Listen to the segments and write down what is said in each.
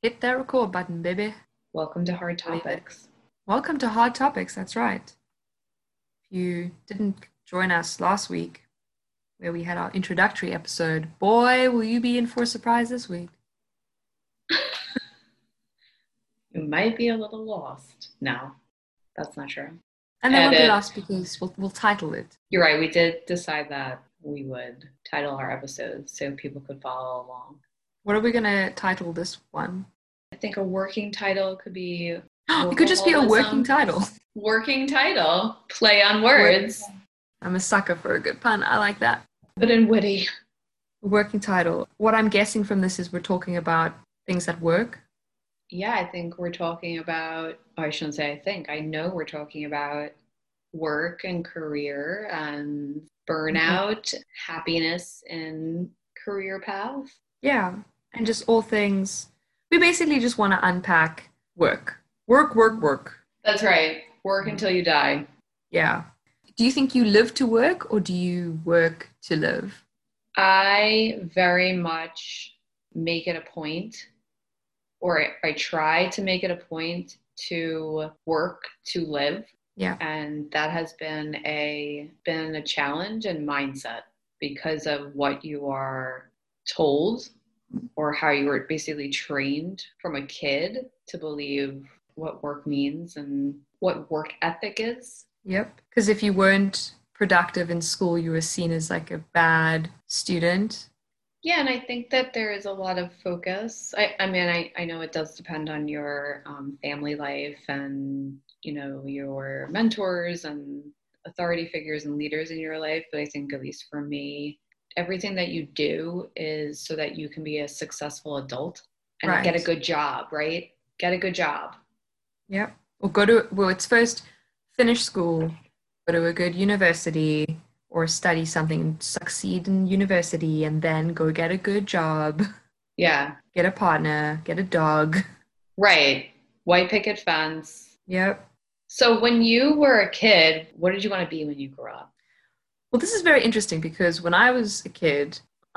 Hit that record button, baby. Welcome to Hard Believe it. Topics. Welcome to Hard Topics. That's right. If you didn't join us last week, where we had our introductory episode, boy, will you be in for a surprise this week. You might be a little lost. No, that's not true. And they won't be Edit. lost because we'll title it. You're right. We did decide that we would title our episodes so people could follow along. What are we going to title this one? I think a working title could be It could just be a working workaholism. title. Working title. Play on words, I'm a sucker for a good pun. I like that. but in witty. Working title. What I'm guessing from this is we're talking about things that work. Yeah, I think we're talking about, I shouldn't say I think, I know we're talking about work and career and burnout, happiness and career path. Yeah. And just all things. We basically just want to unpack work. Work, work, work. That's right. Work until you die. Yeah. Do you think you live to work or do you work to live? I very much make it a point, or I try to make it a point to work to live. Yeah. And that has been a challenge and mindset because of what you are told or how you were basically trained from a kid to believe what work means and what work ethic is. Yep. Because if you weren't productive in school, you were seen as like a bad student. Yeah, and I think that there is a lot of focus. I know it does depend on your family life and, your mentors and authority figures and leaders in your life. But I think, at least for me, everything that you do is so that you can be a successful adult and get a Right. good job, right? Get a good job. Yep. Or well, it's first finish school, go to a good university, or study something, succeed in university, and then go get a good job, Yeah, get a partner, get a dog. right. White picket fence. Yep. So when you were a kid, what did you want to be when you grew up? Well, this is very interesting because when I was a kid,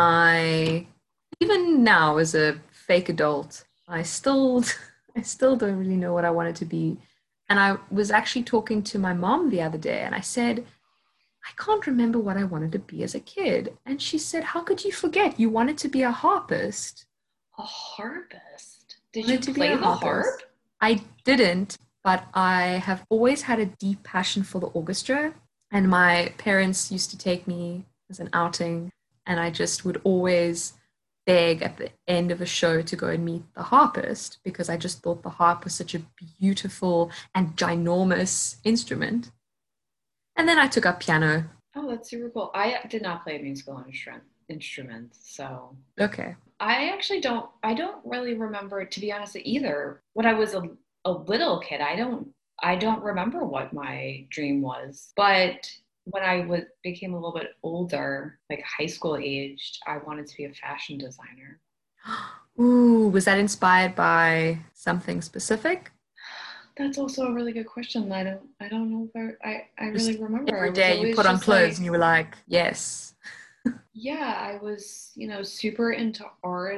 I even now as a fake adult, I still I still don't really know what I wanted to be. And I was actually talking to my mom the other day and I said, I can't remember what I wanted to be as a kid. And she said, how could you forget? You wanted to be a harpist. A harpist. Did you Wanted to be a play the harp? harpist. I didn't, but I have always had a deep passion for the orchestra. And my parents used to take me as an outing, and I just would always beg at the end of a show to go and meet the harpist because I just thought the harp was such a beautiful and ginormous instrument. And then I took up piano. Oh, that's super cool. I did not play a musical instrument, so Okay. I don't really remember, to be honest, either. When I was a little kid, I don't remember what my dream was. But when became a little bit older, like high school aged, I wanted to be a fashion designer. Ooh, was that inspired by something specific? That's also a really good question. I don't know if I Just really remember. I every was day you always put on just clothes and like, you were like, yes. yeah, I was, super into art,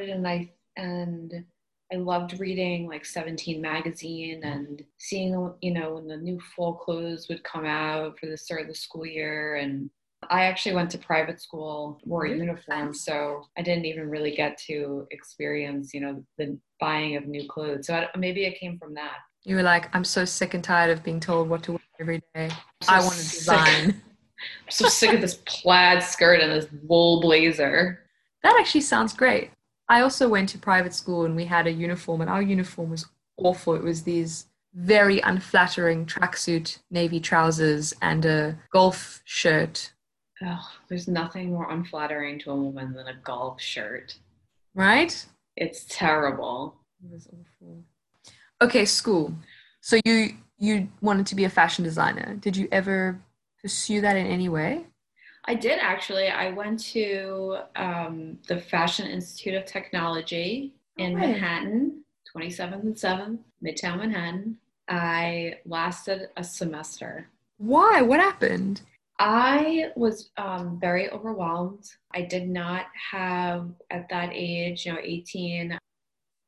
and I loved reading like 17 magazine and seeing, when the new fall clothes would come out for the start of the school year. And I actually went to private school, wore a Really uniform, fancy. so I didn't even really get to experience, the buying of new clothes. So maybe it came from that. You were like, I'm so sick and tired of being told what to wear every day. I'm so I want to sick. design. I'm so sick of this plaid skirt and this wool blazer. That actually sounds great. I also went to private school and we had a uniform, and our uniform was awful. It was these very unflattering tracksuit, navy trousers, and a golf shirt, Oh, there's nothing more unflattering to a woman than a golf shirt. right? It's terrible. It was awful. Okay, school. So you wanted to be a fashion designer. Did you ever pursue that in any way? I did actually. I went to the Fashion Institute of Technology No in way. Manhattan, 27th and 7th, Midtown Manhattan. I lasted a semester. Why? What happened? I was very overwhelmed. I did not have, at that age, 18,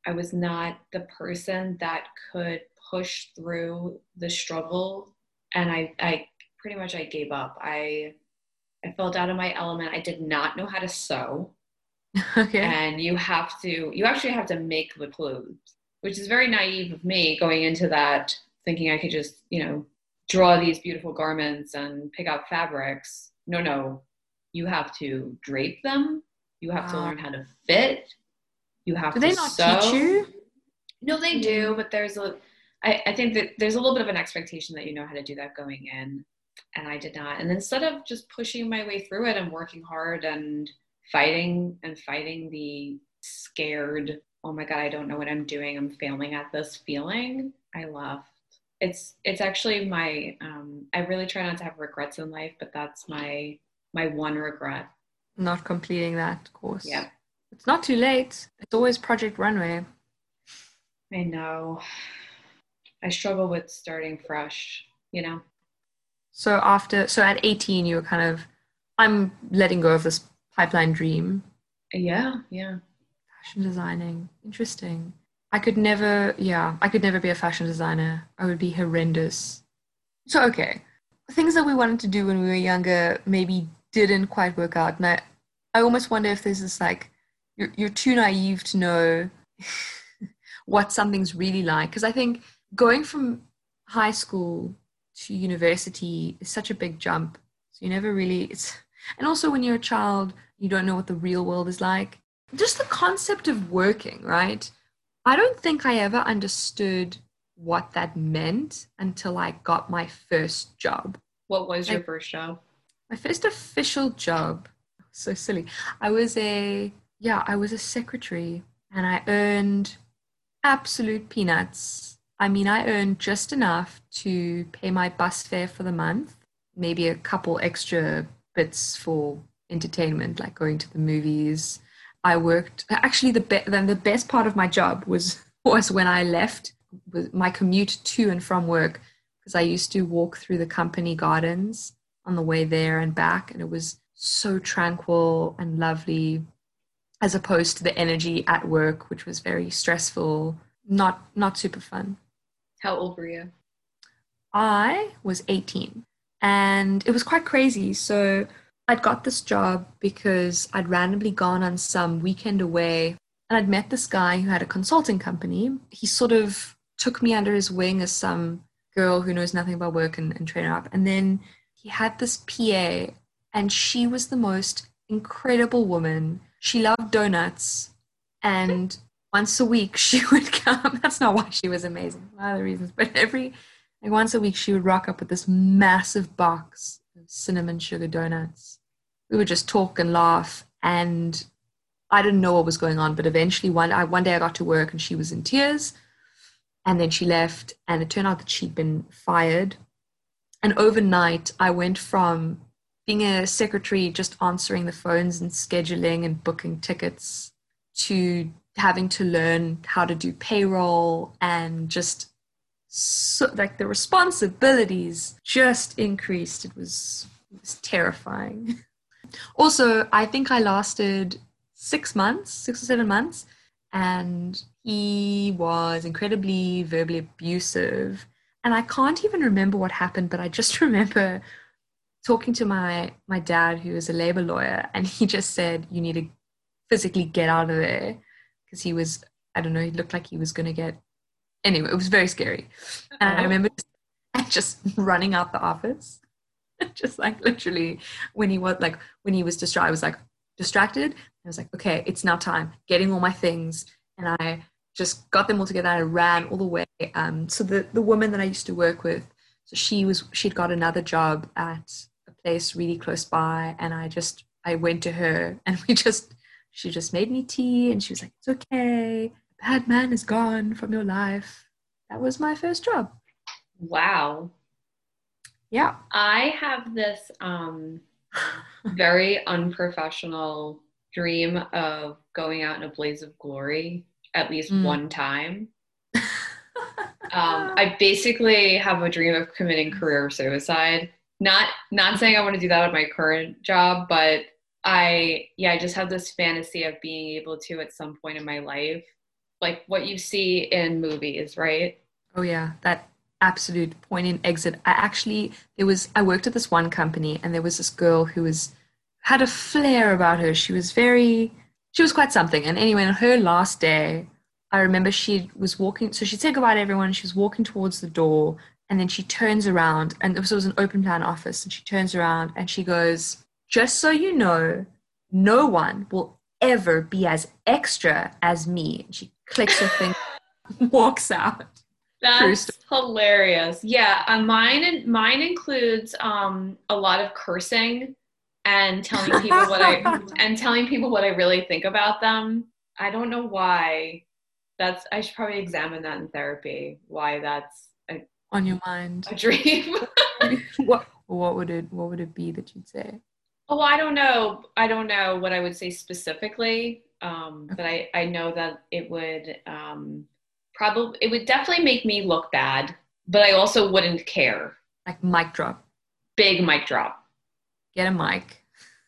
I was not the person that could push through the struggle. And I pretty much I gave up. I felt out of my element. I did not know how to sew. Okay. And you actually have to make the clothes, which is very naive of me going into that thinking I could just, draw these beautiful garments and pick out fabrics. No, no. You have to drape them. You have to Wow. learn how to fit. You Do have to they not teach sew. you? No, they do, but I think that there's a little bit of an expectation that you know how to do that going in. And I did not. And instead of just pushing my way through it and working hard and fighting the scared, oh my God, I don't know what I'm doing, I'm failing at this feeling, I left. It's actually my I really try not to have regrets in life, but that's my one regret. Not completing that course. Yep. It's not too late. It's always Project Runway. I know. I struggle with starting fresh. So at 18, you were kind of, I'm letting go of this pipeline dream. Yeah, yeah. Fashion designing. Interesting. I could never be a fashion designer. I would be horrendous. So, okay. Things that we wanted to do when we were younger maybe didn't quite work out. And I almost wonder if there's this like, you're too naive to know what something's really like. Because I think going from high school to university is such a big jump. So you never really, and also when you're a child, you don't know what the real world is like. Just the concept of working, right? I don't think I ever understood what that meant until I got my first job. What was your Like first job? my first official job. So silly. I was a I was a secretary and I earned absolute peanuts. I mean, I earned just enough to pay my bus fare for the month, maybe a couple extra bits for entertainment, like going to the movies. I worked actually then the best part of my job was when I left was my commute to and from work because I used to walk through the company gardens on the way there and back, and it was so tranquil and lovely as opposed to the energy at work, which was very stressful, not super fun. How old were you? I was 18 and it was quite crazy. So I'd got this job because I'd randomly gone on some weekend away and I'd met this guy who had a consulting company. He sort of took me under his wing as some girl who knows nothing about work and train her up. And then he had this PA and she was the most incredible woman. She loved donuts and once a week she would come. That's not why she was amazing, one of the reasons, but like once a week she would rock up with this massive box of cinnamon sugar donuts. We would just talk and laugh and I didn't know what was going on, but eventually one day I got to work and she was in tears and then she left and it turned out that she'd been fired. And overnight I went from being a secretary just answering the phones and scheduling and booking tickets to having to learn how to do payroll and just so, like the responsibilities just increased. It was terrifying. Also, I think I lasted 6 months, 6 or 7 months, and he was incredibly verbally abusive. And I can't even remember what happened, but I just remember talking to my dad, who is a labor lawyer, and he just said, "You need to physically get out of there," because he was, I don't know, he looked like he was going to get. Anyway, it was very scary, and I Oh, remember just running out the office, just like literally when he was distracted, I was like distracted. I was like, okay, it's now time. Getting all my things, and I just got them all together. I ran all the way. So the woman that I used to work with, so she'd got another job at a place really close by, and I went to her, and she just made me tea, and she was like, it's okay. The bad man is gone from your life. That was my first job. wow. Yeah. I have this very unprofessional dream of going out in a blaze of glory at least Mm. one time. I basically have a dream of committing career suicide. Not saying I want to do that at my current job, but I just have this fantasy of being able to at some point in my life like what you see in movies, right? Oh yeah, that absolute point in exit. I worked at this one company and there was this girl who had a flair about her. She was quite something. And anyway, on her last day, I remember she was walking, so she'd said goodbye to everyone. She was walking towards the door and then she turns around and this was an open plan office and she turns around and she goes, just so you know, no one will ever be as extra as me. And she clicks her finger, walks out. True story. That's hilarious. Yeah, mine includes a lot of cursing and telling people what I really think about them. I don't know why. I should probably examine that in therapy. Why that's On your mind. a dream. What would it be that you'd say? Oh, I don't know. I don't know what I would say specifically, but I know that it would it would definitely make me look bad, but I also wouldn't care. Like mic drop. Big mic drop. Get a mic.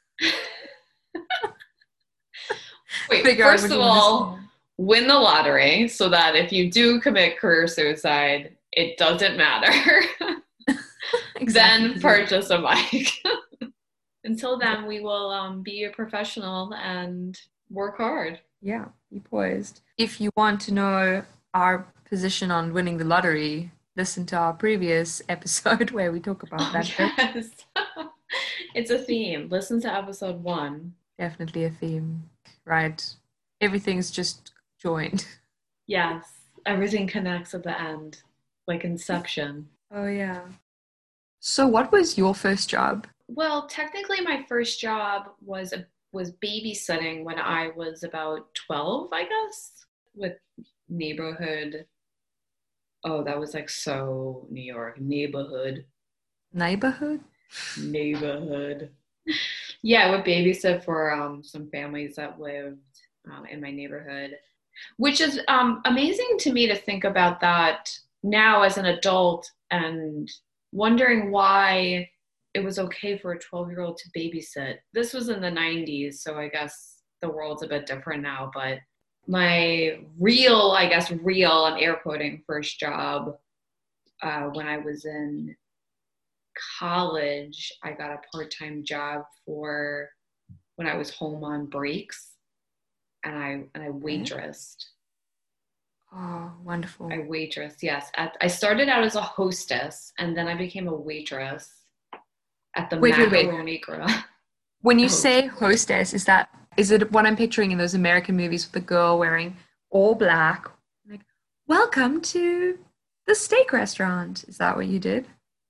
Wait, first of all, win the lottery so that if you do commit career suicide, it doesn't matter. Exactly. Then purchase a mic. Until then, we will be a professional and work hard. Yeah, be poised. If you want to know our position on winning the lottery, listen to our previous episode where we talk about that. Yes. It's a theme. Listen to episode 1. Definitely a theme, right? Everything's just joined. Yes, everything connects at the end, like Inception. Oh, yeah. So what was your first job? Well, technically my first job was babysitting when I was about 12, I guess, with neighborhood. Oh, that was like so New York. Neighborhood. Yeah, I would babysit for some families that lived in my neighborhood, which is amazing to me to think about that now as an adult and wondering why it was okay for a 12-year-old to babysit. This was in the 90s, so I guess the world's a bit different now, but my real, I'm air quoting, first job when I was in college, I got a part-time job for when I was home on breaks, and I waitressed. Oh, wonderful. I waitressed, yes. I started out as a hostess, and then I became a waitress at the Macaroni Grill. When you say hostess, is it what I'm picturing in those American movies with the girl wearing all black? Like, welcome to the steak restaurant. Is that what you did?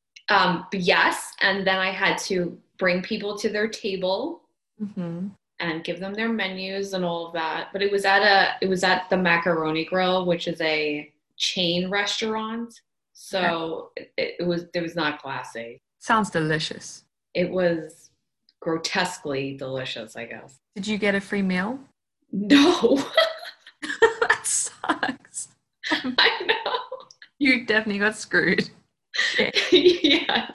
Yes, and then I had to bring people to their table and give them their menus and all of that. But it was at the Macaroni Grill, which is a chain restaurant. So it was not classy. Sounds delicious. It was grotesquely delicious, I guess. Did you get a free meal? No. That sucks. I know. You definitely got screwed. Yes.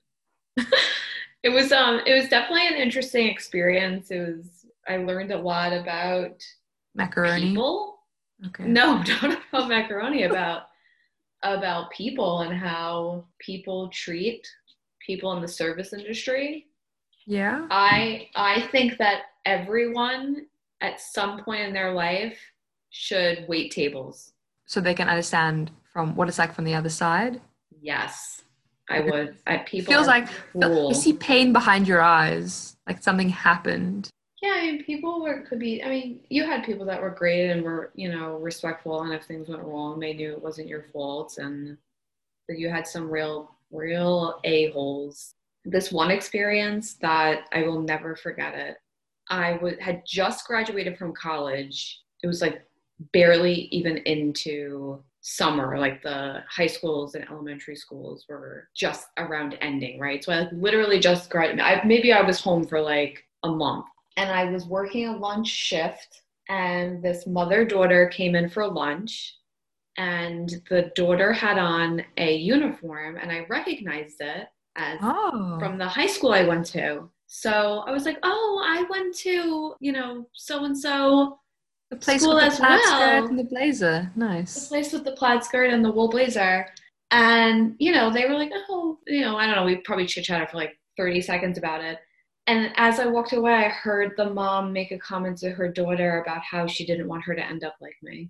It was definitely an interesting experience. I learned a lot about macaroni. People. Okay. No, not about macaroni, about people and how people treat people in the service industry. Yeah. I think that everyone at some point in their life should wait tables. So they can understand from what it's like from the other side? Yes, I would. People feels like cruel. You see pain behind your eyes, like something happened. Yeah, I mean, you had people that were great and were, respectful, and if things went wrong, they knew it wasn't your fault, but you had some real a-holes. This one experience that I will never forget it. I had just graduated from college. It was like barely even into summer, like the high schools and elementary schools were just around ending, right? So I literally just graduated. Maybe I was home for like a month, and I was working a lunch shift, and this mother-daughter came in for lunch, and the daughter had on a uniform, and I recognized it as from the high school I went to. So I was like, oh, I went to, so-and-so. The place with school the as plaid skirt well. and the blazer. The Nice. place with the plaid skirt and the wool blazer. And, they were like, oh, I don't know, we probably chit chatted for like 30 seconds about it. And as I walked away, I heard the mom make a comment to her daughter about how she didn't want her to end up like me.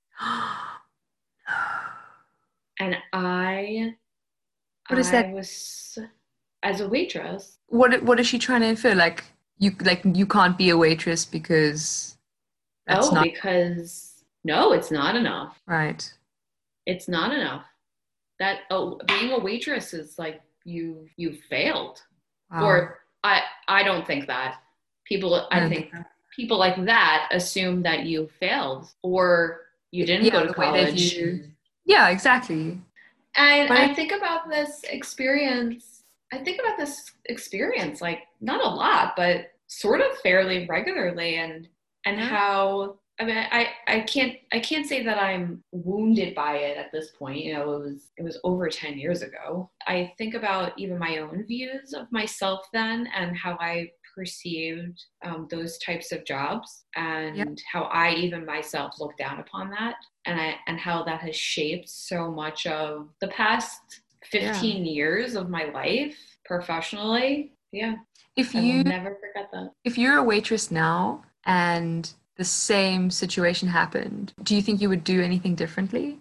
And What is that? I was, as a waitress, What is she trying to infer? Like you can't be a waitress because that's oh, not because no, it's not enough. right. It's not enough. That, oh, being a waitress is like you failed. Wow. Or I don't think that. I I don't think think that. people like that assume that you failed or you didn't go Yeah, to the way they college. view. Yeah, exactly. And But I think about this experience. I think about this experience like not a lot, but sort of fairly regularly, and yeah, how, I mean, I can't say that I'm wounded by it at this point. It was over 10 years ago. I think about even my own views of myself then and how I perceived those types of jobs yeah, and how I even myself look down upon that, and how that has shaped so much of the past yeah. 15 years of my life professionally. Yeah, If I will you never forget that. if you're a waitress now and the same situation happened, do you think you would do anything differently?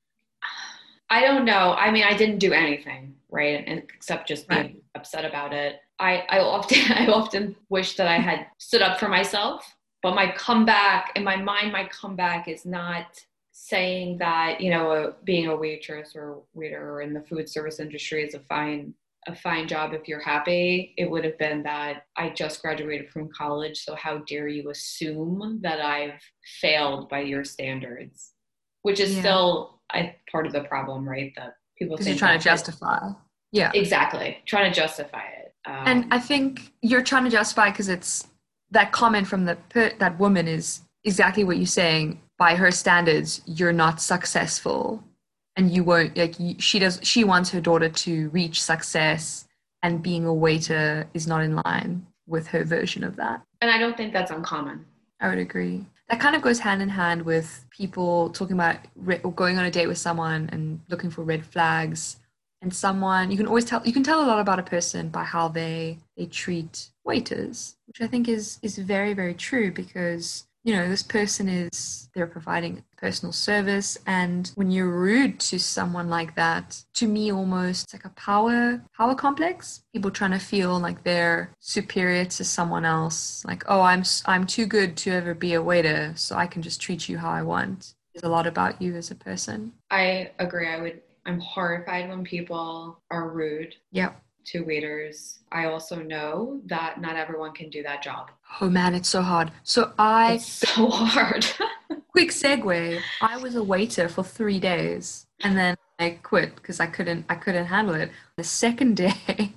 I don't know. I mean, I didn't do anything, right? And except just Right. be upset about it. I often I often wish that I had stood up for myself, but my comeback in my mind, my comeback is not saying that, being a waitress or waiter or in the food service industry is a fine job if you're happy. It would have been that I just graduated from college, so how dare you assume that I've failed by your standards? Which is Yeah. still part of the problem, right? That people Because you're think trying to that justify. Yeah. exactly trying to justify it. And I think you're trying to justify because it's that comment from that woman is exactly what you're saying. By her standards, you're not successful, and you won't like she wants her daughter to reach success, and being a waiter is not in line with her version of that. And I don't think that's uncommon. I would agree. That kind of goes hand in hand with people talking about or going on a date with someone and looking for red flags. And someone you can tell a lot about a person by how they treat waiters, which I think is very, very true because this person they're providing personal service, and when you're rude to someone like that, to me almost like a power complex. People trying to feel like they're superior to someone else, like, oh, I'm too good to ever be a waiter, so I can just treat you how I want. There's a lot about you as a person. I agree. I'm horrified when people are rude Yep. to waiters. I also know that not everyone can do that job. Oh man, it's so hard. It's so hard. Quick segue. I was a waiter for 3 days and then I quit because I couldn't handle it. The second day,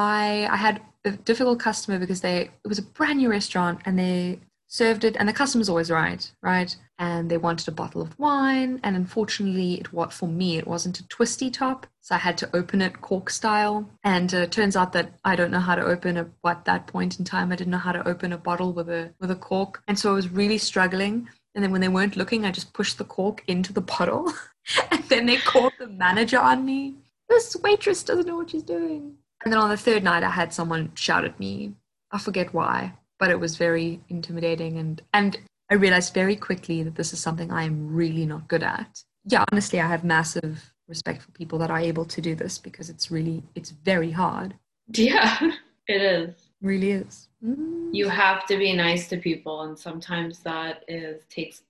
I had a difficult customer because it was a brand new restaurant and they served it and the customer's always right? And they wanted a bottle of wine and unfortunately for me it wasn't a twisty top, so I had to open it cork style. And turns out that I don't know how to open at that point in time I didn't know how to open a bottle with a cork, and so I was really struggling. And then when they weren't looking, I just pushed the cork into the bottle. And then they called the manager on me. This waitress doesn't know what she's doing. And then on the third night, I had someone shout at me. I forget why, but it was very intimidating. And I realized very quickly that this is something I am really not good at. Yeah, honestly, I have massive respect for people that are able to do this because it's very hard. Yeah, it is. It really is. You have to be nice to people, and sometimes that takes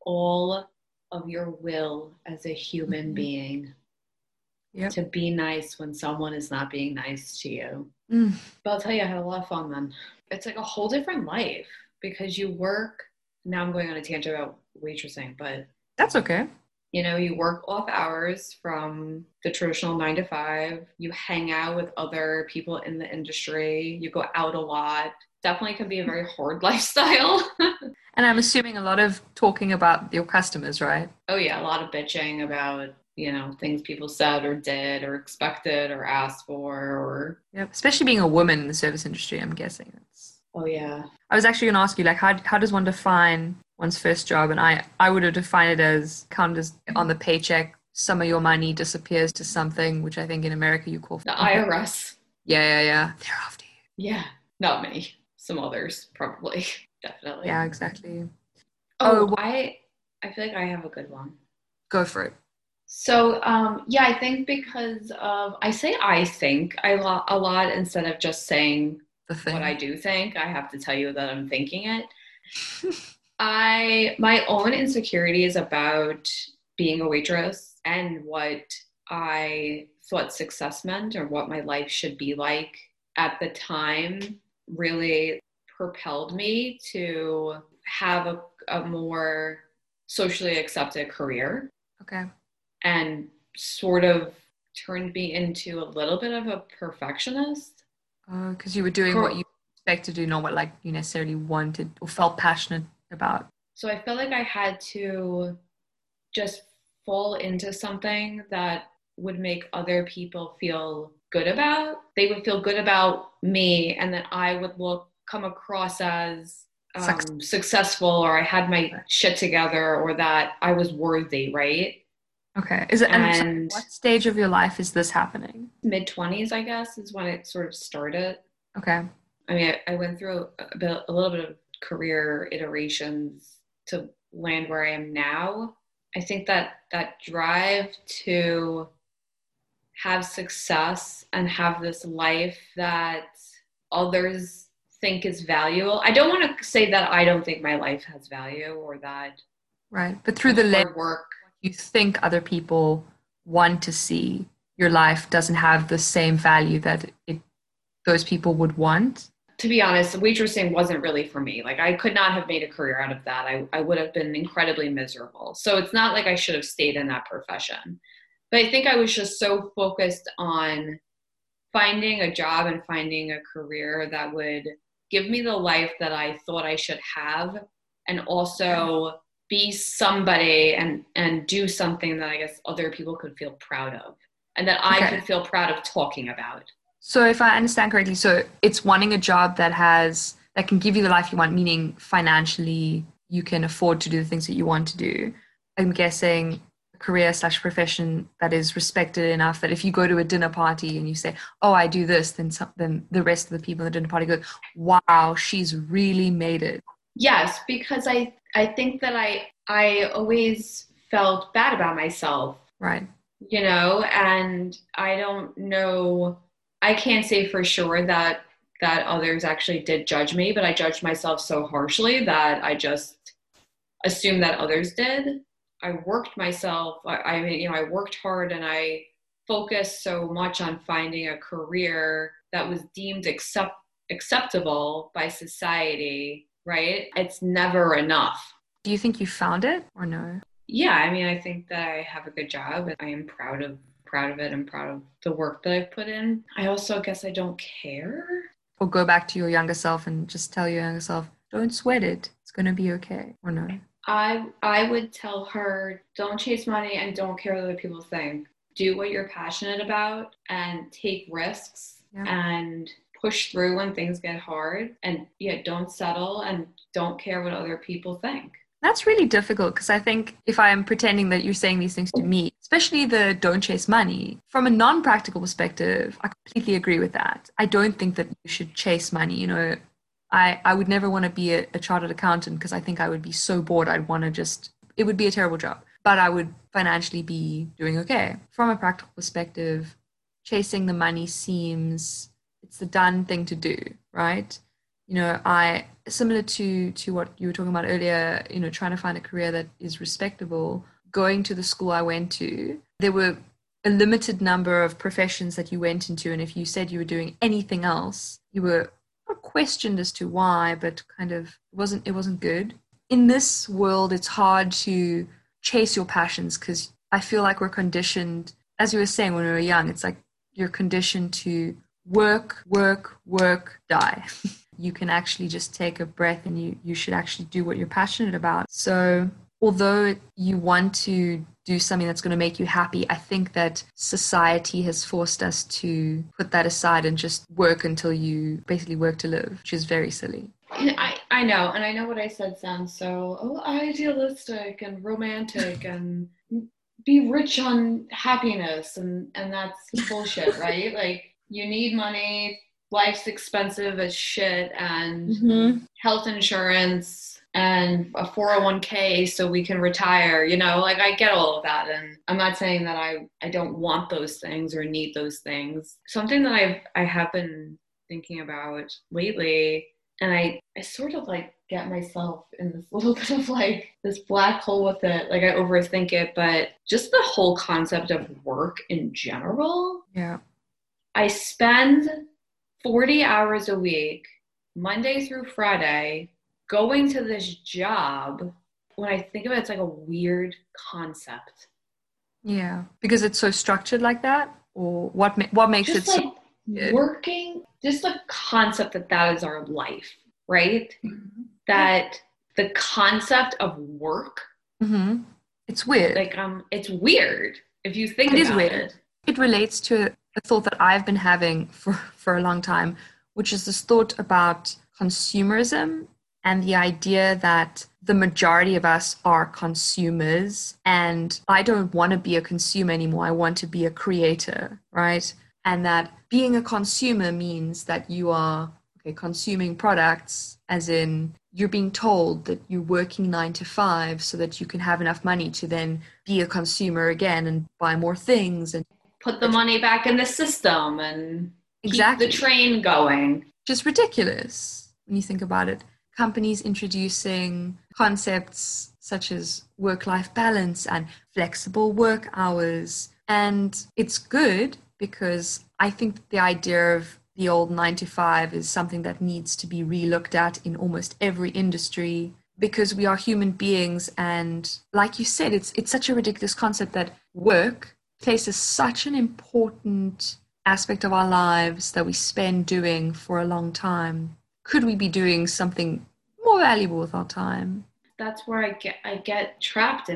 all of your will as a human Mhm. being Yep. to be nice when someone is not being nice to you. Mm. But I'll tell you, I had a lot of fun then. It's like a whole different life because you work. Now I'm going on a tangent about waitressing, but That's okay. you work off hours from the traditional 9 to 5. You hang out with other people in the industry. You go out a lot. Definitely can be a very hard lifestyle. And I'm assuming a lot of talking about your customers, right? Oh yeah, a lot of bitching about, things people said or did or expected or asked for or, Yep. Especially being a woman in the service industry, I'm guessing. oh yeah. I was actually going to ask you, like, how does one define one's first job, and I would have defined it as count as on the paycheck, some of your money disappears to something, which I think in America you call The IRS. Yeah. They're after you. Yeah, not me. Some others, probably. Definitely. Yeah, exactly. I feel like I have a good one. Go for it. So, yeah, I think because of, I think a lot instead of just saying The what I thing. do think, I have to tell you that I'm thinking it. My own insecurity is about being a waitress and what I thought success meant or what my life should be like at the time really propelled me to have a more socially accepted career Okay. and sort of turned me into a little bit of a perfectionist. Oh, because you were doing what you expect to do, not what like you necessarily wanted or felt passionate about. So I felt like I had to just fall into something that would make other people feel good about. They would feel good about me, and that I would come across as Success. successful, or I had my shit together, or that I was worthy, right? Okay. Is it, and so And what stage of your life is this happening? mid-20s, I guess, is when it sort of started. Okay. I mean, I went through a little bit of career iterations to land where I am now. I think that that drive to have success and have this life that others think is valuable. I don't want to say that I don't think my life has value or that Right. But through the the lens hard work. you think other people want to see, your life doesn't have the same value that those people would want. To be honest, waitressing wasn't really for me. Like I could not have made a career out of that. I would have been incredibly miserable. So it's not like I should have stayed in that profession. But I think I was just so focused on finding a job and finding a career that would give me the life that I thought I should have, and also be somebody and do something that I guess other people could feel proud of and that I Okay. could feel proud of talking about. So if I understand correctly, so it's wanting a job that can give you the life you want, meaning financially you can afford to do the things that you want to do. I'm guessing a career slash profession that is respected enough that if you go to a dinner party and you say, "Oh, I do this," then the rest of the people at the dinner party go, "Wow, she's really made it." Yes, because I think that I always felt bad about myself, Right. and I don't know, I can't say for sure that others actually did judge me, but I judged myself so harshly that I just assumed that others did. I worked myself, I mean, I worked hard and I focused so much on finding a career that was deemed acceptable by society, right? It's never enough. Do you think you found it or no? Yeah, I mean, I think that I have a good job and I am proud of it and proud of the work that I've put in. I also guess I don't care. Or go back to your younger self and just tell your younger self, "Don't sweat it. It's going to be okay." Or no? I would tell her, don't chase money and don't care what other people think. Do what you're passionate about and take risks Yeah. and push through when things get hard, and yeah, don't settle and don't care what other people think. That's really difficult because I think if I'm pretending that you're saying these things to me, especially the don't chase money, from a non practical perspective, I completely agree with that. I don't think that you should chase money. I would never want to be a chartered accountant because I think I would be so bored. I'd want to it would be a terrible job, but I would financially be doing okay. From a practical perspective, chasing the money it's the done thing to do, right? I similar to what you were talking about earlier, trying to find a career that is respectable. Going to the school I went to, there were a limited number of professions that you went into, and if you said you were doing anything else, you were not questioned as to why, but kind of it wasn't good. In this world, it's hard to chase your passions because I feel like we're conditioned, as you were saying when we were young, it's like you're conditioned to work, work, work, die. You can actually just take a breath and you should actually do what you're passionate about. So although you want to do something that's going to make you happy, I think that society has forced us to put that aside and just work until you basically work to live, which is very silly. I know, and I know what I said sounds so idealistic and romantic and be rich on happiness, and that's bullshit, right? Like you need money, life's expensive as shit, and Mm-hmm. health insurance and a 401k so we can retire, like I get all of that, and I'm not saying that I don't want those things or need those things. Something that I have been thinking about lately, and I sort of like get myself in this little bit of like this black hole with it. Like I overthink it, but just the whole concept of work in general. Yeah. I spend 40 hours a week, Monday through Friday, going to this job. When I think of it, it's like a weird concept. Yeah. Because it's so structured like that, or what makes it Just so like good? working, just the concept that that is our life, right? Mhm. Yeah. That the concept of work, Mm-hmm. It's weird. like it's weird if you think It is about weird. it. It relates to a thought that I've been having for a long time, which is this thought about consumerism and the idea that the majority of us are consumers. And I don't want to be a consumer anymore. I want to be a creator, right? And that being a consumer means that you are okay, consuming products, as in you're being told that you're working 9 to 5 so that you can have enough money to then be a consumer again and buy more things and Put the money back in the system and keep the exactly. train going. Just ridiculous when you think about it. Companies introducing concepts such as work-life balance and flexible work hours. And it's good because I think the idea of the old 9 to 5 is something that needs to be relooked at in almost every industry because we are human beings. And like you said, it's such a ridiculous concept that work places such an important aspect of our lives that we spend doing for a long time. Could we be doing something more valuable with our time? That's where I get trapped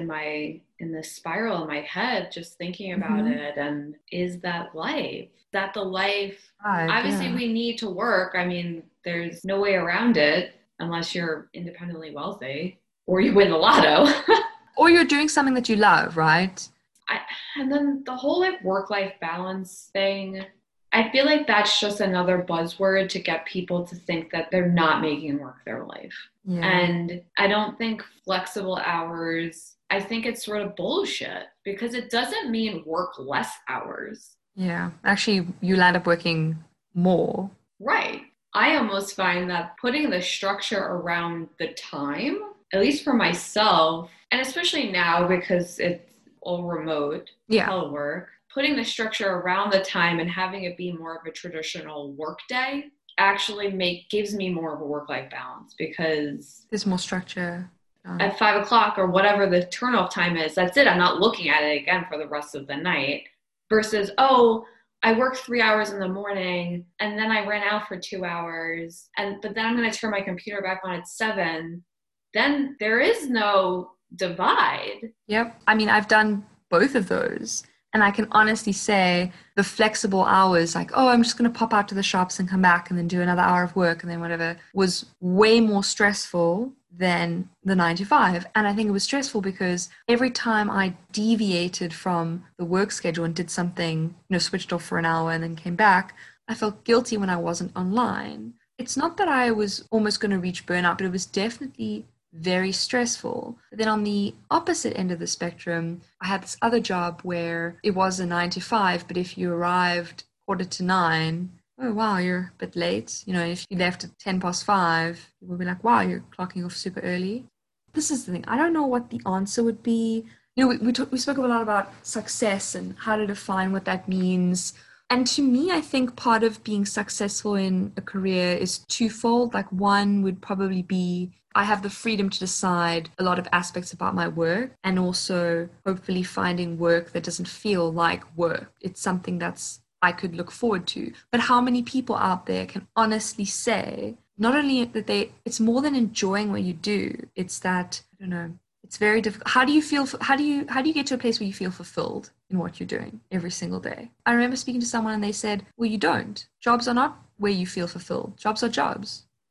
in this spiral in my head just thinking about Mm-hmm. it. And is that life? Is that the life? Right, Obviously yeah. we need to work. I mean, there's no way around it unless you're independently wealthy or you win the lotto. Or you're doing something that you love, right? I, and then the whole like work life balance thing, I feel like that's just another buzzword to get people to think that they're not making work their life. Yeah. And I don't think flexible hours, I think it's sort of bullshit because it doesn't mean work less hours. Yeah. Actually, you'll end up working more. Right. I almost find that putting the structure around the time, at least for myself, and especially now because it's all remote, Yeah. telework, putting the structure around the time and having it be more of a traditional work day actually gives me more of a work-life balance because There's more structure. at 5 o'clock or whatever the turn-off time is, that's it. I'm not looking at it again for the rest of the night. Versus, oh, I worked 3 hours in the morning and then I ran out for 2 hours, but then I'm going to turn my computer back on at 7. Then there is no divide. Yep. I mean, I've done both of those. And I can honestly say the flexible hours, like, oh, I'm just going to pop out to the shops and come back and then do another hour of work and then whatever, was way more stressful than the 9 to 5. And I think it was stressful because every time I deviated from the work schedule and did something, switched off for an hour and then came back, I felt guilty when I wasn't online. It's not that I was almost going to reach burnout, but it was definitely very stressful. But then on the opposite end of the spectrum, I had this other job where it was a 9 to 5, but if you arrived quarter to 9, oh wow, you're a bit late. If you left at 10 past 5, people would be like, wow, you're clocking off super early. This is the thing. I don't know what the answer would be. We spoke a lot about success and how to define what that means. And to me, I think part of being successful in a career is twofold. Like, one would probably be I have the freedom to decide a lot of aspects about my work, and also hopefully finding work that doesn't feel like work. It's something that's I could look forward to. But how many people out there can honestly say not only that it's more than enjoying what you do, it's that, I don't know, it's very difficult. How do you get to a place where you feel fulfilled in what you're doing every single day? I remember speaking to someone and they said, well, you don't. Jobs are not where you feel fulfilled. Jobs are jobs.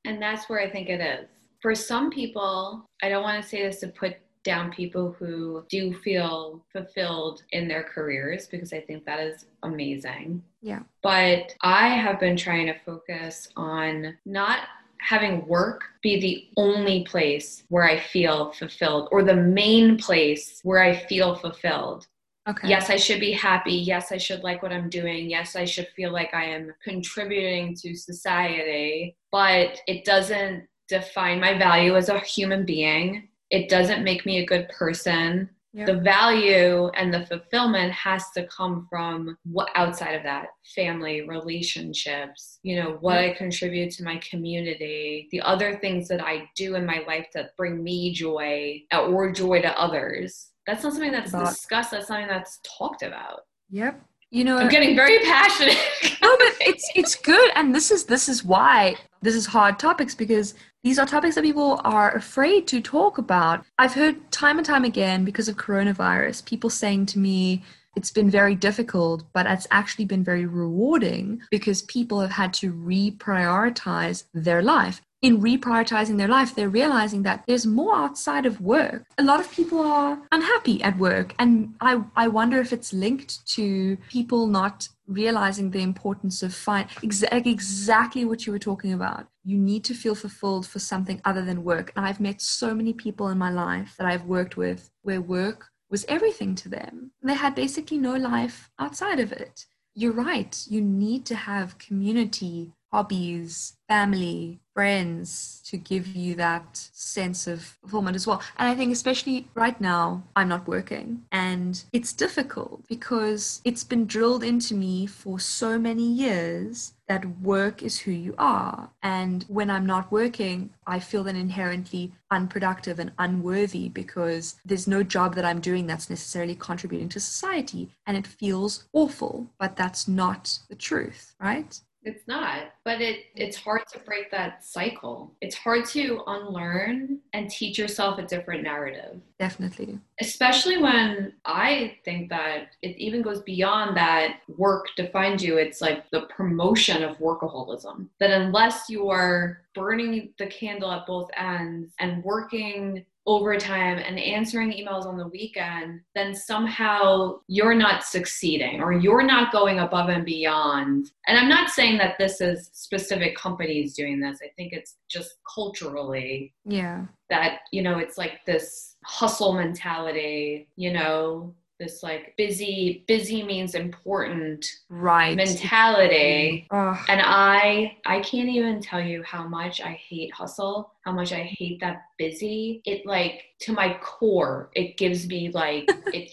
And that's where I think it is. For some people, I don't want to say this to put down people who do feel fulfilled in their careers, because I think that is amazing. Yeah. But I have been trying to focus on not having work be the only place where I feel fulfilled, or the main place where I feel fulfilled. Okay. Yes, I should be happy. Yes, I should like what I'm doing. Yes, I should feel like I am contributing to society, but it doesn't define my value as a human being. It doesn't make me a good person. Yep. The value and the fulfillment has to come from what outside of that: family, relationships, what I contribute to my community, the other things that I do in my life that bring me joy or joy to others. That's not something that's discussed. That's something that's talked about. Yep. I'm getting very passionate. No, but it's good. And this is why this is hard topics, because these are topics that people are afraid to talk about. I've heard time and time again, because of coronavirus, people saying to me, it's been very difficult, but it's actually been very rewarding, because people have had to reprioritize their life. In reprioritizing their life, they're realizing that there's more outside of work. A lot of people are unhappy at work. And I wonder if it's linked to people not realizing the importance of exactly what you were talking about. You need to feel fulfilled for something other than work. And I've met so many people in my life that I've worked with where work was everything to them. They had basically no life outside of it. You're right. You need to have community, hobbies, family, friends to give you that sense of fulfillment as well. And I think especially right now, I'm not working, and it's difficult because it's been drilled into me for so many years that work is who you are. And when I'm not working, I feel then inherently unproductive and unworthy, because there's no job that I'm doing that's necessarily contributing to society, and it feels awful, but that's not the truth, right? It's not, but it's hard to break that cycle. It's hard to unlearn and teach yourself a different narrative. Definitely. Especially when I think that it even goes beyond that work defines you. It's like the promotion of workaholism. That unless you are burning the candle at both ends and working overtime and answering emails on the weekend, then somehow you're not succeeding, or you're not going above and beyond. And I'm not saying that this is specific companies doing this. I think it's just culturally that, it's like this hustle mentality, this like busy means important mentality. And I can't even tell you how much I hate hustle, how much I hate that busy. It like to my core, it gives me like,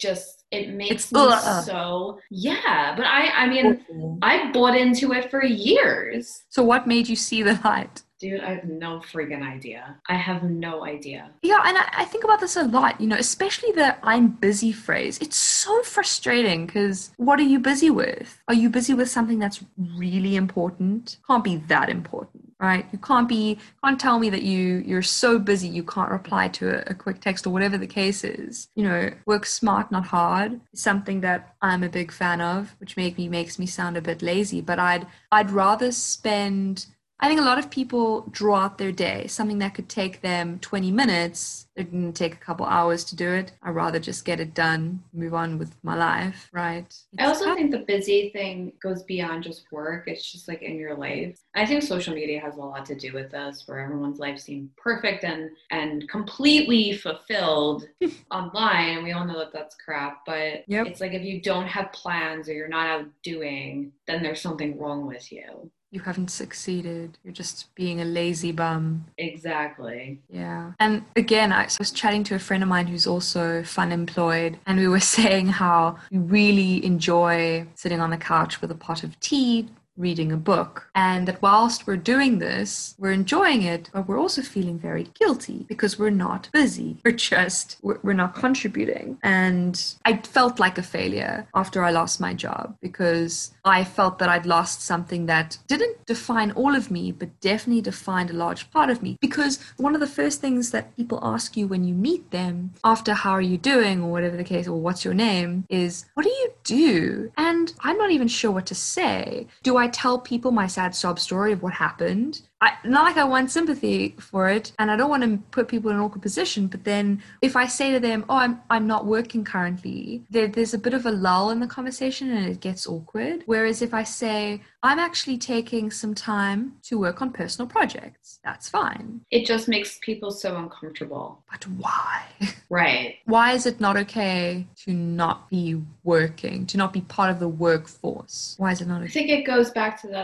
it makes me so, but I mean, I bought into it for years. So what made you see the light? Dude, I have no freaking idea. I have no idea. Yeah, and I think about this a lot, especially the I'm busy phrase. It's so frustrating, because what are you busy with? Are you busy with something that's really important? Can't be that important, right? You can't tell me that you're so busy you can't reply to a quick text or whatever the case is. Work smart, not hard is something that I'm a big fan of, which makes me sound a bit lazy, but I'd rather spend... I think a lot of people draw out their day, something that could take them 20 minutes. It didn't take a couple hours to do it. I'd rather just get it done, move on with my life, right? I also think the busy thing goes beyond just work. It's just like in your life. I think social media has a lot to do with this, where everyone's life seems perfect and completely fulfilled online. And we all know that that's crap, but It's like if you don't have plans or you're not out doing, then there's something wrong with you. You haven't succeeded. You're just being a lazy bum. Exactly. Yeah. And again, I was chatting to a friend of mine who's also fun employed, and we were saying how we really enjoy sitting on the couch with a pot of tea, reading a book, and that whilst we're doing this, we're enjoying it, but we're also feeling very guilty because we're not busy. We're not contributing. And I felt like a failure after I lost my job, because I felt that I'd lost something that didn't define all of me, but definitely defined a large part of me. Because one of the first things that people ask you when you meet them after how are you doing, or whatever the case, or what's your name, is what do you do? And I'm not even sure what to say. Do I tell people my sad sob story of what happened? not like I want sympathy for it, and I don't want to put people in an awkward position. But then, if I say to them, "Oh, I'm not working currently," there's a bit of a lull in the conversation, and it gets awkward. Whereas if I say, "I'm actually taking some time to work on personal projects," that's fine. It just makes people so uncomfortable. But why? Right. Why is it not okay to not be working, to not be part of the workforce? Why is it not I okay? think it goes back to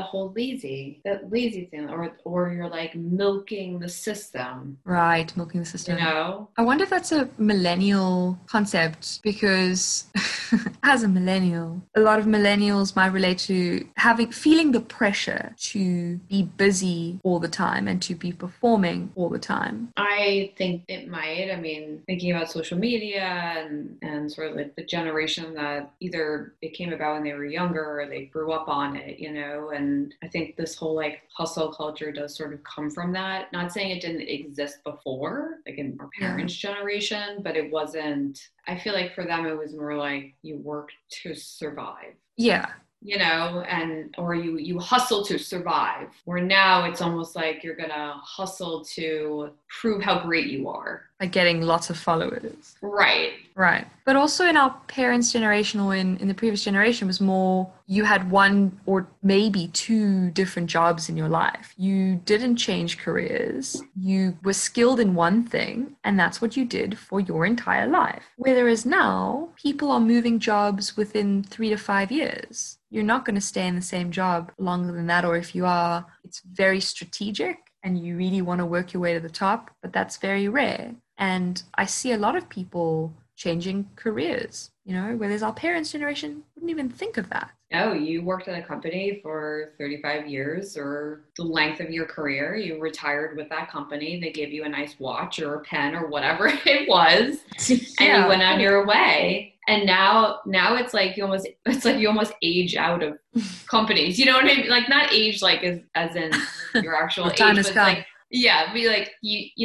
that lazy thing, or you're like milking the system, Right, milking the you system. know? I wonder if that's a millennial concept because as a millennial, a lot of millennials might relate to feeling the pressure to be busy all the time and to be performing all the time. I think it might. I mean, thinking about social media and sort of like the generation that either it came about when they were younger or they grew up on it, you know, and I think this whole like hustle culture does sort of come from that. Not saying it didn't exist before, like in our Yeah. parents' generation, but it wasn't, I feel like for them it was more like you work to survive, Yeah. you know, and or you hustle to survive, where now it's almost like you're gonna hustle to prove how great you are. Like getting lots of followers. Right. Right. But also in our parents' generation or in the previous generation was more you had one or maybe two different jobs in your life. You didn't change careers. You were skilled in one thing, and that's what you did for your entire life. Whereas now, people are moving jobs within 3 to 5 years. You're not going to stay in the same job longer than that, or if you are, it's very strategic and you really want to work your way to the top, but that's very rare. And I see a lot of people changing careers, whereas our parents' generation wouldn't even think of that. Oh, you worked at a company for 35 years or the length of your career. You retired with that company. They gave you a nice watch or a pen or whatever it was, and you Yeah. went on your way. And now it's like you almost age out of companies. You know what I mean? Like not age like as in your actual Your time age, has but it's come. like yeah, be like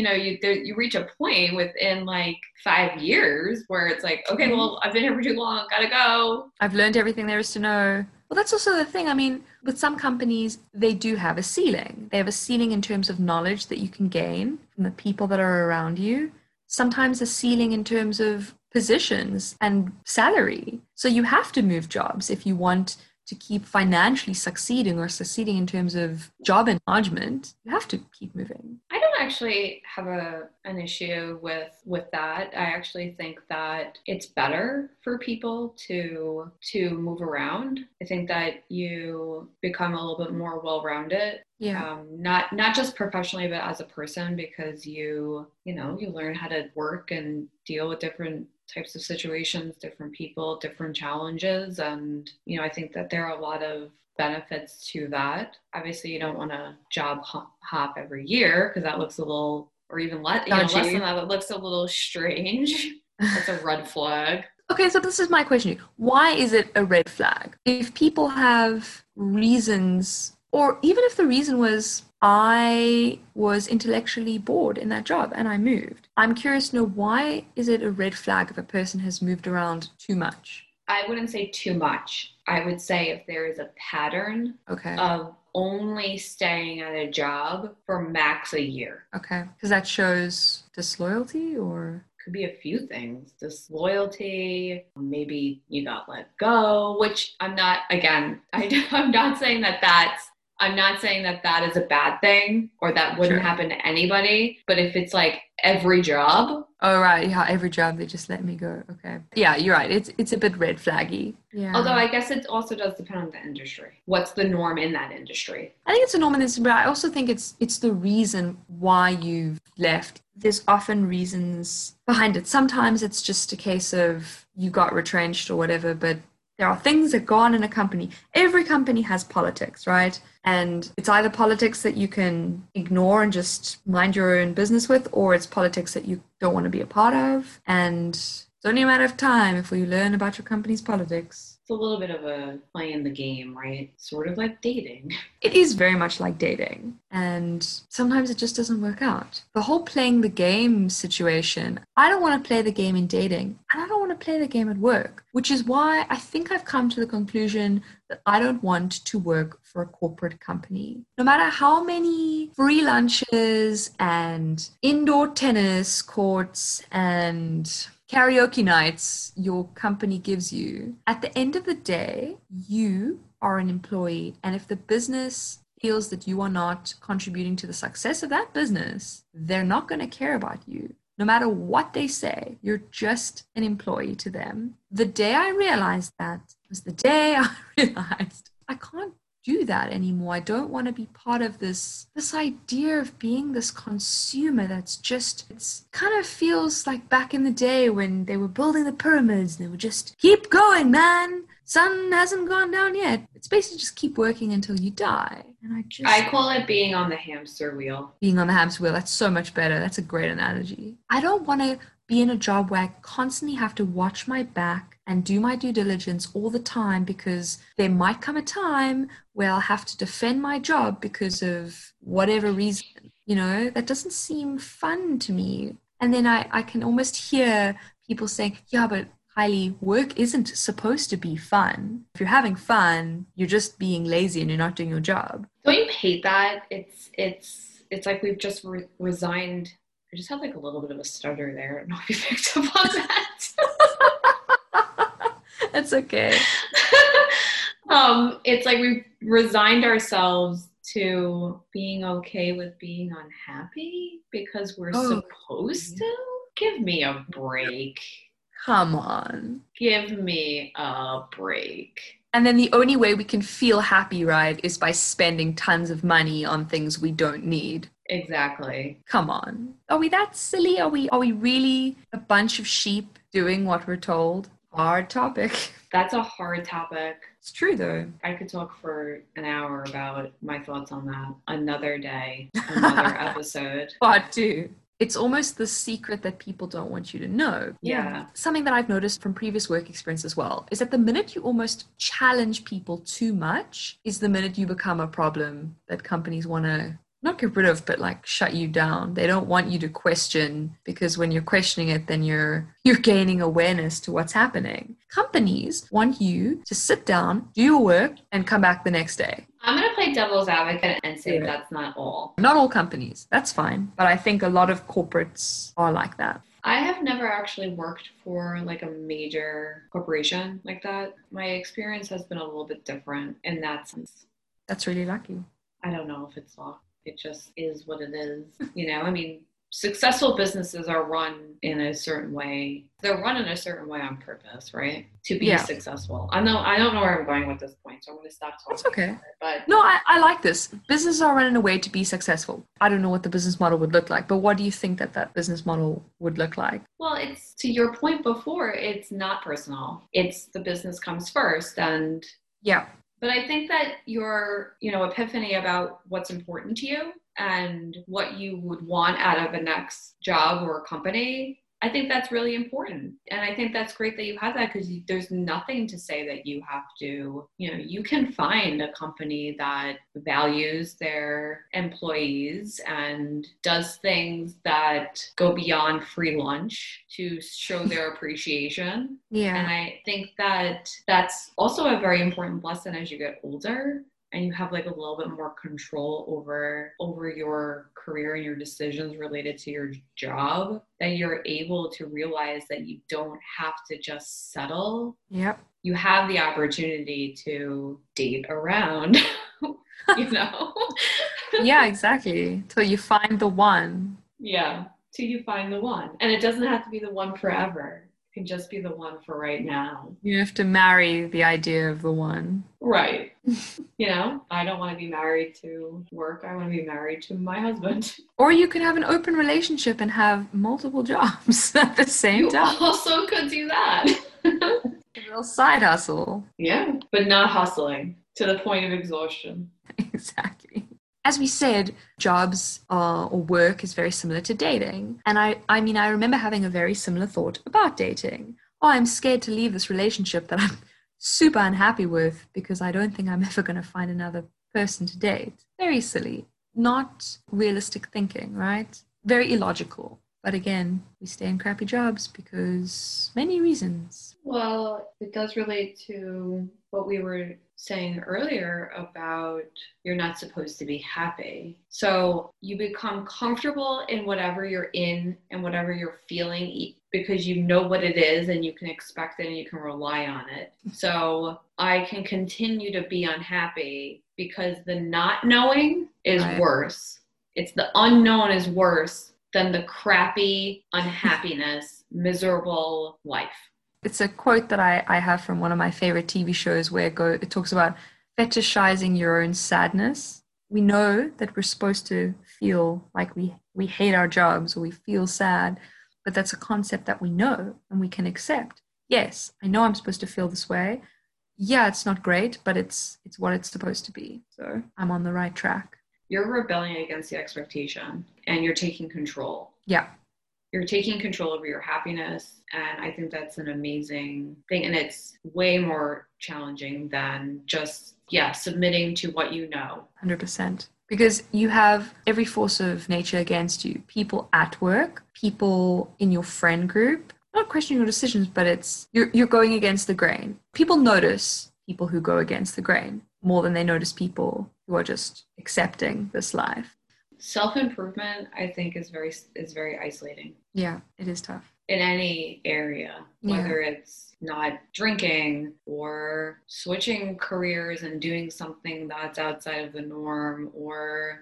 you reach a point within like 5 years where it's like, okay, Mhm. well, I've been here for too long, gotta go. I've learned everything there is to know. Well, that's also the thing. I mean, with some companies, they do have a ceiling. They have a ceiling in terms of knowledge that you can gain from the people that are around you. Sometimes a ceiling in terms of positions and salary. So you have to move jobs if you want to keep financially succeeding or succeeding in terms of job enlargement. You have to keep moving. I don't actually have an issue with that. I actually think that it's better for people to move around. I think that you become a little bit more well-rounded, Yeah. not just professionally, but as a person, because you learn how to work and deal with different types of situations, different people, different challenges, and I think that there are a lot of benefits to that. Obviously, you don't want to job hop every year because that looks a little, or even less than Dodgy. that, it looks a little strange. That's a red flag. Okay, so this is my question. Why is it a red flag? If people have reasons, or even if the reason was I was intellectually bored in that job and I moved, I'm curious to know why is it a red flag if a person has moved around too much? I wouldn't say too much. I would say if there is a pattern Okay, of only staying at a job for max a year. okay. Because that shows disloyalty or? Could be a few things, disloyalty, maybe you got let go, which I'm not, again, I'm not saying that is a bad thing or that wouldn't Sure. happen to anybody. But if it's like every job, Oh, right. Yeah, every job they just let me go. Okay. Yeah, you're right. It's a bit red flaggy. although Yeah. I guess it also does depend on the industry. What's the norm in that industry? I think it's a normal instinct, but I also think it's the reason why you've left. There's often reasons behind it. Sometimes it's just a case of you got retrenched or whatever, but there are things that go on in a company. Every company has politics, right? And it's either politics that you can ignore and just mind your own business with, or it's politics that you don't want to be a part of. And It's only a matter of time if we learn about your company's politics. It's a little bit of a playing the game, right? Sort of like dating. It is very much like dating, and sometimes it just doesn't work out. The whole playing the game situation, I don't want to play the game in dating, and I don't want to play the game at work, which is why I think I've come to the conclusion that I don't want to work for a corporate company. No matter how many free lunches and indoor tennis courts and karaoke nights your company gives you, at the end of the day, you are an employee. And if the business feels that you are not contributing to the success of that business, they're not going to care about you. No matter what they say, you're just an employee to them. The day I realized that was the day I realized I can't do that anymore. I don't want to be part of this idea of being this consumer that's just, it's kind of feels like back in the day when they were building the pyramids and they would just keep going, man. Sun hasn't gone down yet. It's basically just keep working until you die. And I call it being on the hamster wheel. Being on the hamster wheel, that's so much better. That's a great analogy. I don't want to be in a job where I constantly have to watch my back and do my due diligence all the time, because there might come a time where I'll have to defend my job because of whatever reason. That doesn't seem fun to me. And then I can almost hear people saying, yeah, but Kylie, work isn't supposed to be fun. If you're having fun, you're just being lazy and you're not doing your job. Don't you hate that? It's like we've just resigned. I just had like a little bit of a stutter there. I don't know if you picked up on that. That's okay. It's like we've resigned ourselves to being okay with being unhappy because we're supposed to. Give me a break. Come on. Give me a break. And then the only way we can feel happy, right, is by spending tons of money on things we don't need. Exactly. Come on. Are we that silly? Are we really a bunch of sheep doing what we're told? Hard topic. That's a hard topic. It's true, though. I could talk for an hour about my thoughts on that. Another day, another episode. Part 2. It's almost the secret that people don't want you to know. Yeah. Something that I've noticed from previous work experience as well is that the minute you almost challenge people too much is the minute you become a problem that companies want to not get rid of, but like shut you down. They don't want you to question, because when you're questioning it, then you're gaining awareness to what's happening. Companies want you to sit down, do your work, and come back the next day. I'm going to play devil's advocate and say that's not all. Not all companies. That's fine. But I think a lot of corporates are like that. I have never actually worked for like a major corporation like that. My experience has been a little bit different in that sense. That's really lucky. I don't know if it's luck. It just is what it is. I mean, successful businesses are run in a certain way. They're run in a certain way on purpose, right? To be successful. I don't know where I'm going with this point, so I'm going to stop talking. That's okay. But no, I like this. Businesses are run in a way to be successful. I don't know what the business model would look like, but what do you think that business model would look like? Well, it's to your point before, it's not personal. It's the business comes first, and But I think that your, epiphany about what's important to you and what you would want out of a next job or company, I think that's really important. And I think that's great that you have that, because there's nothing to say that you have to, you can find a company that values their employees and does things that go beyond free lunch to show their appreciation. Yeah. And I think that that's also a very important lesson as you get older. And you have like a little bit more control over your career and your decisions related to your job, that you're able to realize that you don't have to just settle. Yep. You have the opportunity to date around, Yeah, exactly. Till you find the one. Yeah, till you find the one. And it doesn't have to be the one forever. It can just be the one for right now. You have to marry the idea of the one. Right. I don't want to be married to work. I want to be married to my husband. Or you could have an open relationship and have multiple jobs at the same time. You also could do that. A little side hustle. Yeah, but not hustling to the point of exhaustion. Exactly. as we said, jobs or work is very similar to dating. And I mean, I remember having a very similar thought about dating. Oh, I'm scared to leave this relationship that I'm super unhappy with because I don't think I'm ever going to find another person to date. Very silly. Not realistic thinking, right? Very illogical. But again, we stay in crappy jobs because many reasons. Well, it does relate to what we were saying earlier about you're not supposed to be happy. So you become comfortable in whatever you're in and whatever you're feeling because you know what it is and you can expect it and you can rely on it. So I can continue to be unhappy because the not knowing is worse. It's the unknown is worse than the crappy unhappiness, miserable life. It's a quote that I have from one of my favorite TV shows where it talks about fetishizing your own sadness. We know that we're supposed to feel like we hate our jobs or we feel sad, but that's a concept that we know and we can accept. Yes, I know I'm supposed to feel this way. Yeah, it's not great, but it's what it's supposed to be. So I'm on the right track. You're rebelling against the expectation and you're taking control. Yeah. You're taking control over your happiness. And I think that's an amazing thing. And it's way more challenging than just, submitting to what you know. 100%. Because you have every force of nature against you. People at work, people in your friend group, not questioning your decisions, but it's you're going against the grain. People notice people who go against the grain more than they notice people who are just accepting this life. Self-improvement, I think, is very isolating. Yeah, it is tough. In any area, whether it's not drinking or switching careers and doing something that's outside of the norm or,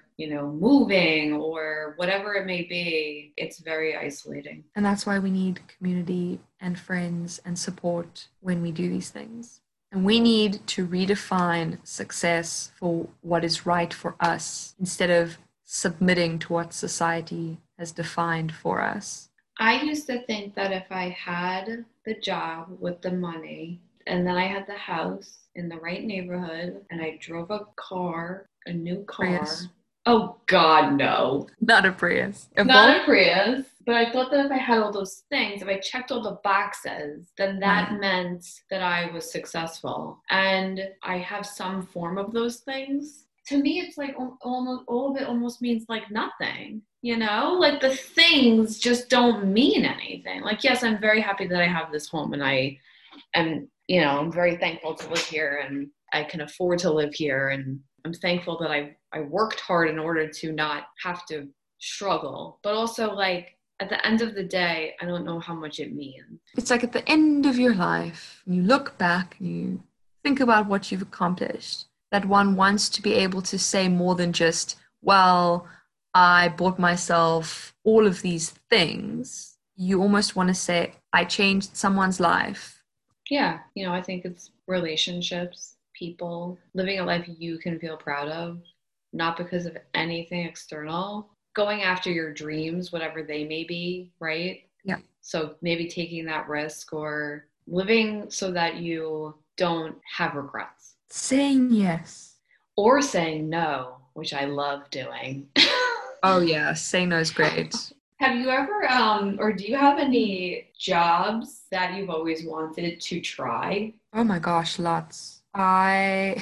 moving or whatever it may be, it's very isolating. And that's why we need community and friends and support when we do these things. And we need to redefine success for what is right for us instead of submitting to what society has defined for us. I used to think that if I had the job with the money and then I had the house in the right neighborhood and I drove a new car. Prius. Oh God, no. Not a Prius. Not a Prius. But I thought that if I had all those things, if I checked all the boxes, then that meant that I was successful. And I have some form of those things. To me, it's like almost all of it almost means like nothing. Like the things just don't mean anything. Like, yes, I'm very happy that I have this home and I'm very thankful to live here and I can afford to live here. And I'm thankful that I worked hard in order to not have to struggle. But also, like, at the end of the day, I don't know how much it means. It's like at the end of your life, you look back and you think about what you've accomplished, that one wants to be able to say more than just, well, I bought myself all of these things. You almost want to say, I changed someone's life. Yeah. I think it's relationships, people, living a life you can feel proud of, not because of anything external. Going after your dreams, whatever they may be, right? Yeah. So maybe taking that risk or living so that you don't have regrets. Saying yes. Or saying no, which I love doing. Oh, yeah. Saying no is great. Have you ever, or do you have any jobs that you've always wanted to try? Oh my gosh, lots. I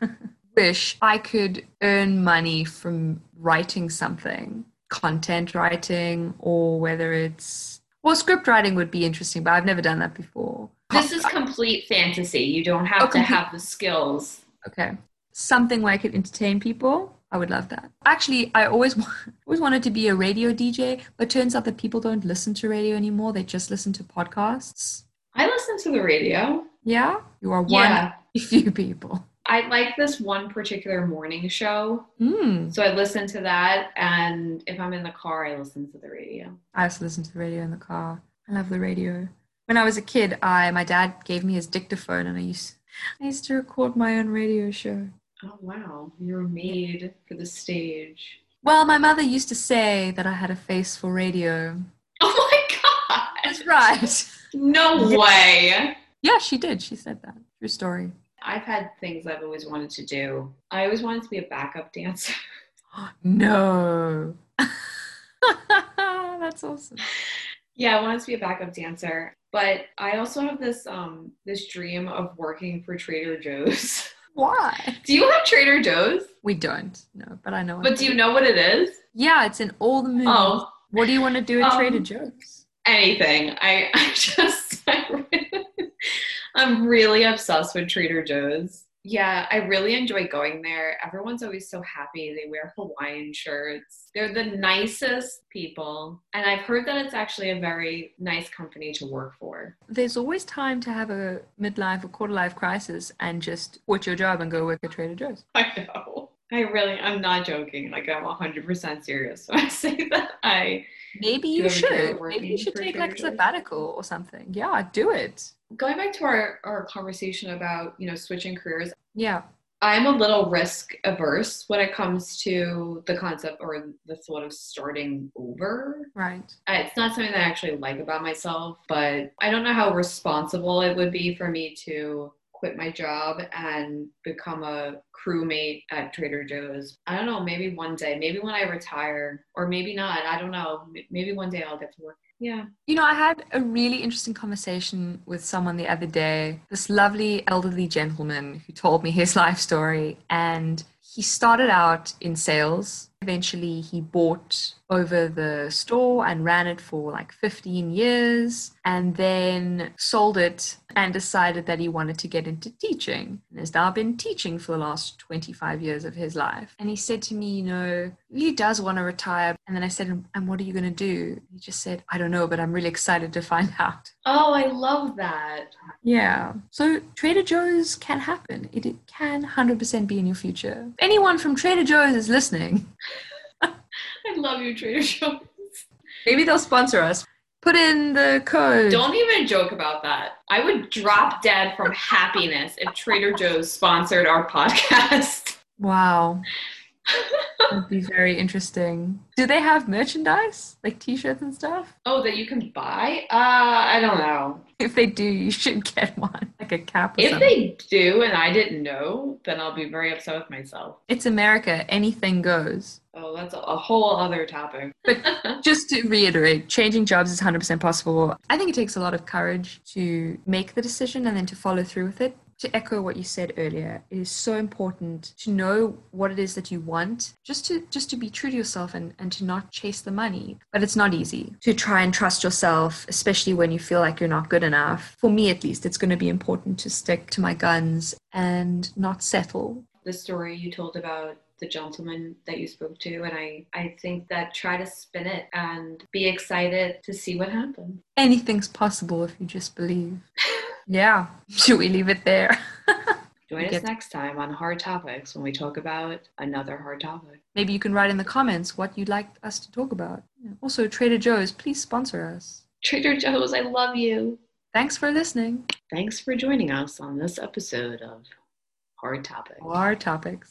wish I could earn money from writing something, content writing, or script writing would be interesting, but I've never done that before. This is complete fantasy. You don't have to have the skills. Okay. Something where I could entertain people. I would love that. Actually, I always wanted to be a radio DJ, but turns out that people don't listen to radio anymore. They just listen to podcasts. I listen to the radio. Yeah? You are one of a few people. I like this one particular morning show. So I listen to that, and if I'm in the car, I listen to the radio. I also listen to the radio in the car. I love the radio. When I was a kid, my dad gave me his dictaphone, and I used to record my own radio show. Oh, wow. You were made for the stage. Well, my mother used to say that I had a face for radio. Oh, my God. That's right. No way. Yeah, she did. She said that. True story. I've had things I've always wanted to do. I always wanted to be a backup dancer. No. That's awesome. Yeah, I wanted to be a backup dancer, but I also have this dream of working for Trader Joe's. Why? Do you have Trader Joe's? We don't, no, but I know what But do that you is. know what it is? Yeah, it's in all the movies. Oh, What do you want to do at Trader um, Joe's? anything. I'm really obsessed with Trader Joe's. Yeah, I really enjoy going there. Everyone's always so happy. They wear Hawaiian shirts. They're the nicest people. And I've heard that it's actually a very nice company to work for. There's always time to have a midlife or quarter life crisis and just quit your job and go work at Trader Joe's. I know. I'm not joking. Like, I'm 100% serious when I say that. I Maybe do you have a dream of should. Maybe you working should for take Trader like a Joe's. sabbatical or something. Yeah, do it. Going back to our conversation about, switching careers, Yeah, I'm a little risk averse when it comes to the concept or the thought of starting over. right. It's not something that I actually like about myself, but I don't know how responsible it would be for me to quit my job and become a crewmate at Trader Joe's. I don't know, maybe one day, maybe when I retire, or maybe not. I don't know. Maybe one day I'll get to work. Yeah. You know, I had a really interesting conversation with someone the other day, this lovely elderly gentleman who told me his life story. And he started out in sales. Eventually, he bought over the store and ran it for like 15 years and then sold it and decided that he wanted to get into teaching and has now been teaching for the last 25 years of his life. And he said to me, you know, he does want to retire. And then I said, and what are you going to do? He just said, I don't know, but I'm really excited to find out. Oh, I love that. Yeah. So Trader Joe's can happen. It can 100% be in your future. If anyone from Trader Joe's is listening, I love you, Trader Joe's. maybe they'll sponsor us. Put in the code. Don't even joke about that. I would drop dead from happiness if Trader Joe's sponsored our podcast. Wow. That'd be very interesting. Do they have merchandise? Like t-shirts and stuff? Oh, that you can buy? I don't know. If they do, you should get one. Like a cap or If something. they do and I didn't know, then I'll be very upset with myself. It's America. Anything goes. Oh, that's a whole other topic. But just to reiterate, changing jobs is 100% possible. I think it takes a lot of courage to make the decision and then to follow through with it. To echo what you said earlier, it is so important to know what it is that you want, just to be true to yourself and to not chase the money. But it's not easy to try and trust yourself, especially when you feel like you're not good enough. For me, at least, it's going to be important to stick to my guns and not settle. The story you told about the gentleman that you spoke to, and I think that try to spin it and be excited to see what happens. Anything's possible if you just believe. Yeah. Should we leave it there? Join us next time on Hard Topics when we talk about another hard topic. Maybe you can write in the comments what you'd like us to talk about. Also, Trader Joe's, please sponsor us. Trader Joe's, I love you. Thanks for listening. Thanks for joining us on this episode of Hard Topics. Hard Topics.